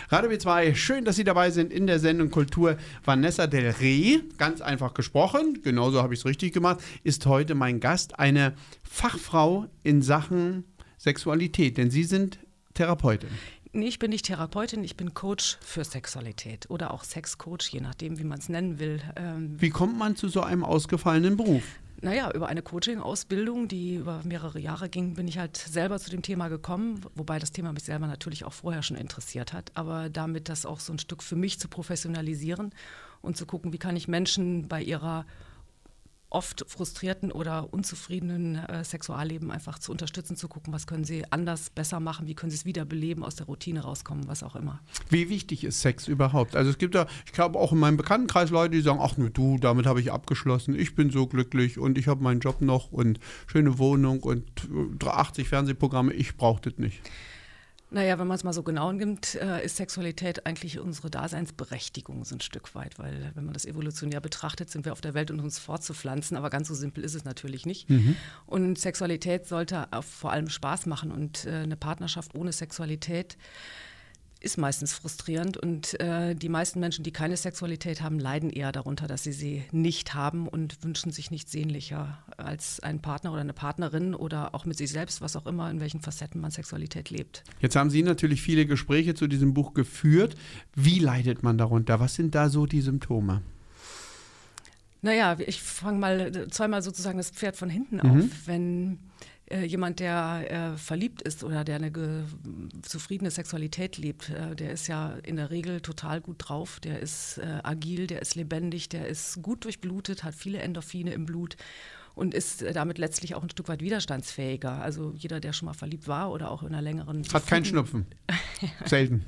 Radio B2, schön, dass Sie dabei sind in der Sendung Kultur. Vanessa Del Rey, ganz einfach gesprochen, genauso habe ich es richtig gemacht, ist heute mein Gast, eine Fachfrau in Sachen Sexualität, denn Sie sind Therapeutin. Nee, ich bin nicht Therapeutin, ich bin Coach für Sexualität oder auch Sexcoach, je nachdem, wie man es nennen will. Wie kommt man zu so einem ausgefallenen Beruf? Naja, über eine Coaching-Ausbildung, die über mehrere Jahre ging, bin ich halt selber zu dem Thema gekommen, wobei das Thema mich selber natürlich auch vorher schon interessiert hat, aber damit das auch so ein Stück für mich zu professionalisieren und zu gucken, wie kann ich Menschen bei ihrer oft frustrierten oder unzufriedenen Sexualleben einfach zu unterstützen, zu gucken, was können sie anders, besser machen, wie können sie es wiederbeleben, aus der Routine rauskommen, was auch immer. Wie wichtig ist Sex überhaupt? Also es gibt da, ich glaube auch in meinem Bekanntenkreis Leute, die sagen, ach nur du, damit habe ich abgeschlossen, ich bin so glücklich und ich habe meinen Job noch und schöne Wohnung und 80 Fernsehprogramme, ich brauche das nicht. Naja, wenn man es mal so genau nimmt, ist Sexualität eigentlich unsere Daseinsberechtigung so ein Stück weit, weil wenn man das evolutionär betrachtet, sind wir auf der Welt, um uns fortzupflanzen, aber ganz so simpel ist es natürlich nicht. Und Sexualität sollte auch vor allem Spaß machen und eine Partnerschaft ohne Sexualität ist meistens frustrierend und die meisten Menschen, die keine Sexualität haben, leiden eher darunter, dass sie nicht haben und wünschen sich nichts sehnlicher als einen Partner oder eine Partnerin oder auch mit sich selbst, was auch immer, in welchen Facetten man Sexualität lebt. Jetzt haben Sie natürlich viele Gespräche zu diesem Buch geführt. Wie leidet man darunter? Was sind da so die Symptome? Naja, ich fange mal zweimal sozusagen das Pferd von hinten auf. Wenn jemand, der verliebt ist oder der eine zufriedene Sexualität lebt, der ist ja in der Regel total gut drauf, der ist agil, der ist lebendig, der ist gut durchblutet, hat viele Endorphine im Blut und ist damit letztlich auch ein Stück weit widerstandsfähiger. Also jeder, der schon mal verliebt war oder auch in einer längeren... Hat keinen Schnupfen. Selten.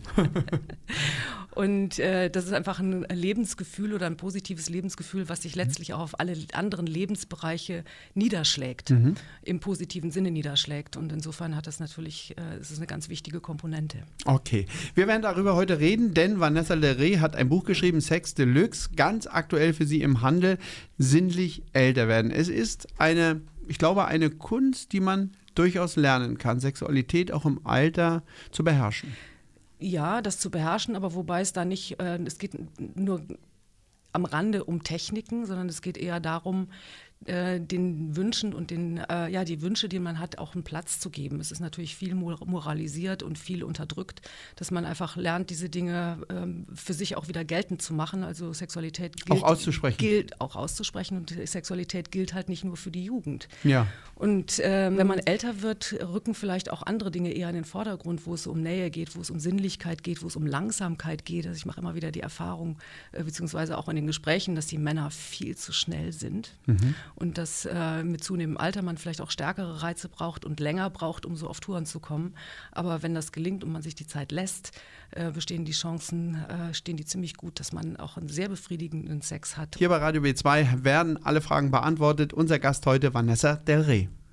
Und das ist einfach ein Lebensgefühl oder ein positives Lebensgefühl, was sich letztlich auch auf alle anderen Lebensbereiche niederschlägt, im positiven Sinne niederschlägt. Und insofern hat das natürlich, es ist eine ganz wichtige Komponente. Okay, wir werden darüber heute reden, denn Vanessa Del Rey hat ein Buch geschrieben, Sex Deluxe, ganz aktuell für Sie im Handel, sinnlich älter werden. Es ist ich glaube, eine Kunst, die man durchaus lernen kann, Sexualität auch im Alter zu beherrschen. Ja, das zu beherrschen, aber wobei es da nicht, es geht nur am Rande um Techniken, sondern es geht eher darum, den Wünschen und die Wünsche, die man hat, auch einen Platz zu geben. Es ist natürlich viel moralisiert und viel unterdrückt, dass man einfach lernt, diese Dinge für sich auch wieder geltend zu machen. Also Sexualität gilt auch auszusprechen und Sexualität gilt halt nicht nur für die Jugend. Ja. Und wenn man älter wird, rücken vielleicht auch andere Dinge eher in den Vordergrund, wo es um Nähe geht, wo es um Sinnlichkeit geht, wo es um Langsamkeit geht. Also ich mache immer wieder die Erfahrung, beziehungsweise auch in den Gesprächen, dass die Männer viel zu schnell sind. Und dass mit zunehmendem Alter man vielleicht auch stärkere Reize braucht und länger braucht, um so auf Touren zu kommen. Aber wenn das gelingt und man sich die Zeit lässt, bestehen die Chancen, stehen die ziemlich gut, dass man auch einen sehr befriedigenden Sex hat. Hier bei Radio B2 werden alle Fragen beantwortet. Unser Gast heute, Vanessa Del Rey.